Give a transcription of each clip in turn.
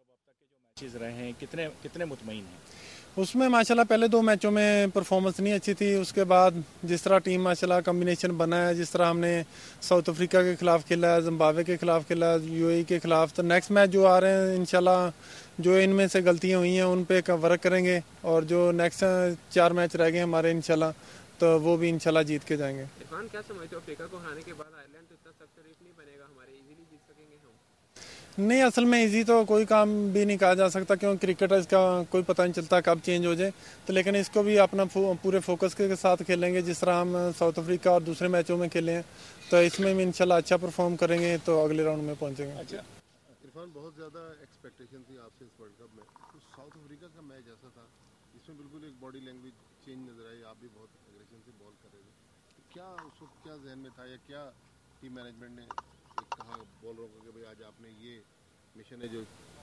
Matches रहे हैं, कितने कितने मुतमईन हैं? उसमें माशाल्लाह पहले 2 मैचों में परफॉर्मेंस नहीं अच्छी थी। उसके बाद जिस तरह टीम माशाल्लाह कॉम्बिनेशन बना है, जिस तरह हमने साउथ अफ्रीका के खिलाफ खेला है, जिम्बाब्वे के खिलाफ खेला है, यूएई के खिलाफ, तो नेक्स्ट मैच जो आ रहे हैं इंशाल्लाह जो इनमें से गलतियां हुई हैं उन पे वर्क करेंगे और जो नेक्स्ट 4 मैच रह गए हमारे इंशाल्लाह तो वो भी इंशाल्लाह जीत के जाएंगे। इरफान, क्या समझते हो अफ्रीका को हराने के बाद आयरलैंड तो इतना सख्त रेस नहीं बनेगा, हमारे इजीली जीत सकेंगे हम? नहीं, असल में इजी तो कोई काम भी नहीं कहा जा सकता क्योंकि क्रिकेट इसका कोई पता नहीं चलता कब चेंज हो जाए। तो लेकिन इसको भी अपना पूरे फोकस के साथ खेलेंगे जिस तरह हम साउथ अफ्रीका और दूसरे मैचों में खेले हैं, तो इसमें भी इंशाल्लाह अच्छा परफॉर्म करेंगे तो अगले राउंड में पहुंचेंगे। अच्छा इरफान, बहुत ज़्यादा एक्सपेक्टेशन थी आपसे इस वर्ल्ड कप में, तो साउथ अफ्रीका का मैच ऐसा था इसमें बिल्कुल एक बॉडी लैंग्वेज चेंज नजर आई, आप भी बहुत एग्रेशन से बॉल कर रहे थे, तो क्या उस वक्त क्या जहन में था या क्या टीम मैनेजमेंट ने कहा बॉलरों को कि भाई आज आपने ये मिशन है जो?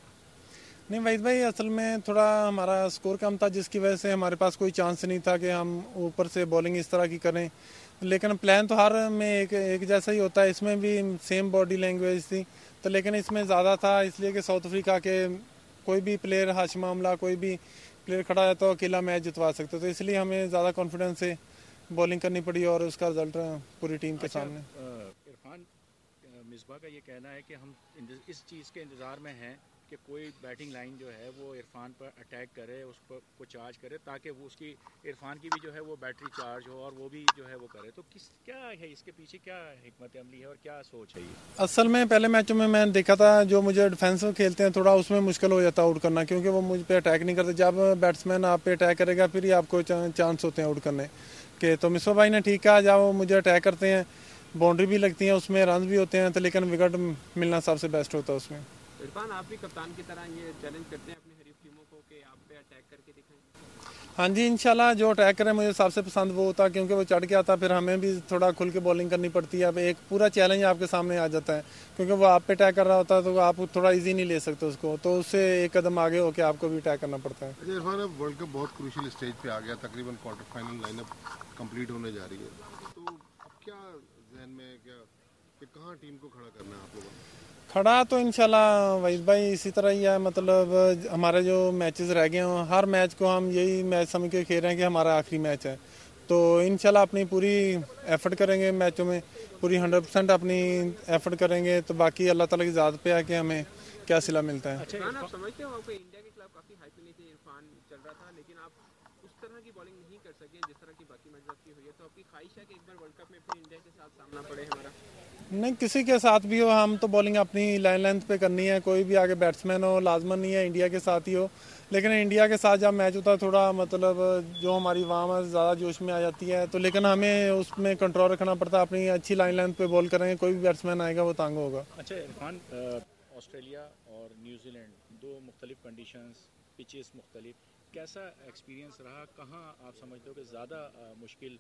नहीं वहीद भाई, असल में थोड़ा हमारा स्कोर कम था जिसकी वजह से हमारे पास कोई चांस नहीं था कि हम ऊपर से बॉलिंग इस तरह की करें, लेकिन प्लान तो हर में एक जैसा ही होता है। इसमें भी सेम बॉडी लैंग्वेज थी, तो लेकिन इसमें ज़्यादा था इसलिए कि साउथ अफ्रीका के कोई भी प्लेयर हाशिम आमला कोई भी प्लेयर खड़ा है तो अकेला मैच जितवा सकते, तो इसलिए हमें ज़्यादा कॉन्फिडेंस से बॉलिंग करनी पड़ी और उसका रिजल्ट पूरी टीम के सामने। इरफान, मिसबा का ये कहना है कि हम इस चीज़ के इंतज़ार में हैं कि कोई बैटिंग लाइन जो है वो इरफान पर अटैक करे, उस पर को चार्ज करे ताकि वो उसकी इरफान की भी जो है वो बैटरी चार्ज हो और वो भी जो है वो करे, तो क्या है इसके पीछे, क्या हिकमत अमली है और क्या सोच है ये? असल में पहले मैचों में मैंने देखा था जो मुझे डिफेंस में खेलते हैं थोड़ा उसमें मुश्किल हो जाता है आउट करना, क्योंकि वो मुझ पे अटैक नहीं करते। जब बैट्समैन आप पे अटैक करेगा फिर ही आपको चांस होते हैं आउट करने के। तो मिसबा भाई ने ठीक कहा, जब वो मुझे अटैक करते हैं बाउंड्री भी लगती है, उसमें रन भी होते हैं, तो लेकिन विकेट मिलना सबसे बेस्ट होता है उसमें। इरफान, आप भी कप्तान की तरह ये चैलेंज करते हैं अपनी हरीफ टीमों को कि आप पे अटैक करके दिखाएं? हाँ जी, इंशाल्लाह जो अटैक करे मुझे सबसे पसंद वो होता है क्योंकि वो चढ़ के आता, फिर हमें भी थोड़ा खुल के बॉलिंग करनी पड़ती है। अब एक पूरा चैलेंज आपके सामने आ जाता है क्योंकि वो आप पे अटैक कर रहा होता है तो आप थोड़ा इजी नहीं ले सकते उसको, तो उससे एक कदम आगे होकर आपको भी अटैक करना पड़ता है। अच्छा इरफान, अब वर्ल्ड कप बहुत क्रूशियल स्टेज पे आ गया, तकरीबन क्वार्टर फाइनल लाइनअप कंप्लीट होने जा रही है, तो अब क्या जहन में है क्या कि कहाँ टीम को खड़ा करना है आप लोगों ने? खड़ा तो इंशाल्लाह वहीद भाई इसी तरह ही है, मतलब हमारे जो मैचेस रह गए हैं हर मैच को हम यही मैच समझ के खेल रहे हैं कि हमारा आखिरी मैच है, तो इंशाल्लाह अपनी पूरी एफर्ट करेंगे मैचों में, पूरी 100% अपनी एफर्ट करेंगे, तो बाकी अल्लाह ताला की ज़ात पे है कि हमें क्या सिला मिलता है। अच्छा, आप समझते हो आपको इंडिया के खिलाफ काफ़ी हाइप मिली थी, इरफान चल रहा था लेकिन आप उस तरह की बॉलिंग नहीं कर सके जिस तरह की बाकी मैच की हुई है, तो आपकी ख्वाहिश है कि एक बार वर्ल्ड कप में फिर इंडिया के साथ सामना पड़े हमारा? नहीं, किसी के साथ भी हो हम तो बॉलिंग अपनी लाइन लेंथ पे करनी है, कोई भी आगे बैट्समैन हो लाजमन नहीं है इंडिया के साथ ही हो, लेकिन इंडिया के साथ जब मैच होता है थोड़ा मतलब जो हमारी वाम है ज़्यादा जोश में आ जाती है, तो लेकिन हमें उसमें कंट्रोल रखना पड़ता है, अपनी अच्छी लाइन लेंथ पे बॉल करेंगे, कोई भी बैट्समैन आएगा वो तांग होगा। अच्छा इरफान, ऑस्ट्रेलिया और न्यूजीलैंड दो मुख्तलिफ कंडीशंस, पिचेस मुख्तलिफ, कैसा एक्सपीरियंस रहा? कहाँ आप समझते हो कि ज़्यादा मुश्किल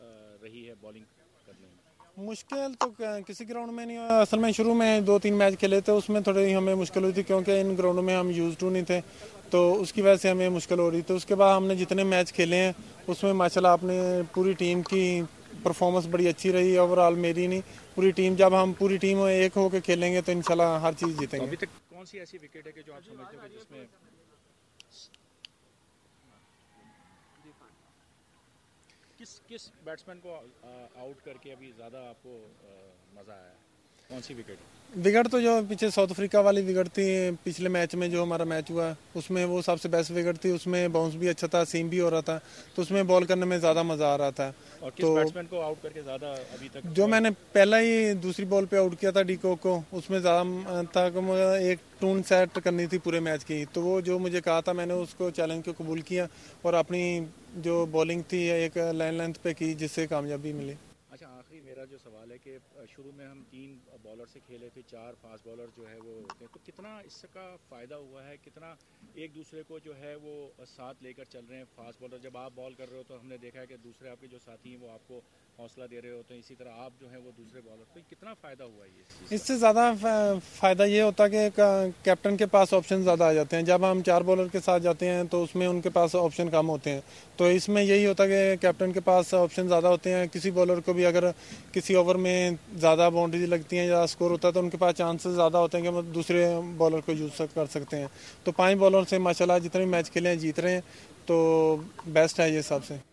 रही है बॉलिंग करने में? मुश्किल तो किसी ग्राउंड में नहीं हुआ, असल में शुरू में 2-3 मैच खेले थे उसमें थोड़ी हमें मुश्किल हुई थी क्योंकि इन ग्राउंडों में हम यूज टू नहीं थे, तो उसकी वजह से हमें मुश्किल हो रही थी। उसके बाद हमने जितने मैच खेले हैं उसमें माशाल्लाह अपने पूरी टीम की परफॉर्मेंस बड़ी अच्छी रही, ओवरऑल मेरी नहीं पूरी टीम, जब हम पूरी टीम एक होकर खेलेंगे तो इंशाल्लाह हर चीज़ जीतेंगे। अभी तक कौन सी ऐसी विकेट है कि जो आप समझते हो कि जिसमें किस बैट्समैन को आउट करके अभी ज़्यादा आपको मज़ा आया? कौन सी विकेट? विकेट तो जो पीछे साउथ अफ्रीका वाली विकेट थी पिछले मैच में जो हमारा मैच हुआ उसमें वो सबसे बेस्ट विकेट थी, उसमें बाउंस भी अच्छा था, सीम भी हो रहा था, तो उसमें बॉल करने में ज़्यादा मज़ा आ रहा था। और किस बैट्समैन को आउट करके ज़्यादा अभी तक? जो मैंने पहला ही दूसरी बॉल पे आउट किया था डीकॉक को, उसमें ज़्यादा था कि मुझे एक टून सेट करनी थी पूरे मैच की, तो वो जो मुझे कहा था मैंने उसको चैलेंज को कबूल किया और अपनी जो बॉलिंग थी एक लाइन लेंथ पे की जिससे कामयाबी मिली। अच्छा, आखिरी मेरा जो सवाल है कि शुरू में हम 3 बॉलर से खेले थे, 4 फास्ट बॉलर जो है वो होते हैं, तो कितना इसका फ़ायदा हुआ है, कितना एक दूसरे को जो है वो साथ लेकर चल रहे हैं? फास्ट बॉलर जब आप बॉल कर रहे हो तो हमने देखा है कि दूसरे आपके जो साथी हैं वो आपको हौसला दे रहे होते हैं, इसी तरह आप जो है वो दूसरे बॉलर, तो कितना फ़ायदा हुआ है ये? इससे ज़्यादा फ़ायदा ये होता है कि कैप्टन के पास ऑप्शन ज़्यादा आ जाते हैं। जब हम 4 बॉलर के साथ जाते हैं तो उसमें उनके पास ऑप्शन कम होते हैं, तो इसमें यही होता है कि कैप्टन के पास ऑप्शन ज़्यादा होते हैं। किसी बॉलर को भी अगर किसी ओवर में ज़्यादा बाउंड्रीज लगती हैं ज़्यादा स्कोर होता है तो उनके पास चांसेस ज़्यादा होते हैं कि हम दूसरे बॉलर को यूज़ कर सकते हैं। तो 5 बॉलर से माशाल्लाह जितने मैच खेले हैं जीत रहे हैं, तो बेस्ट है ये हिसाब से।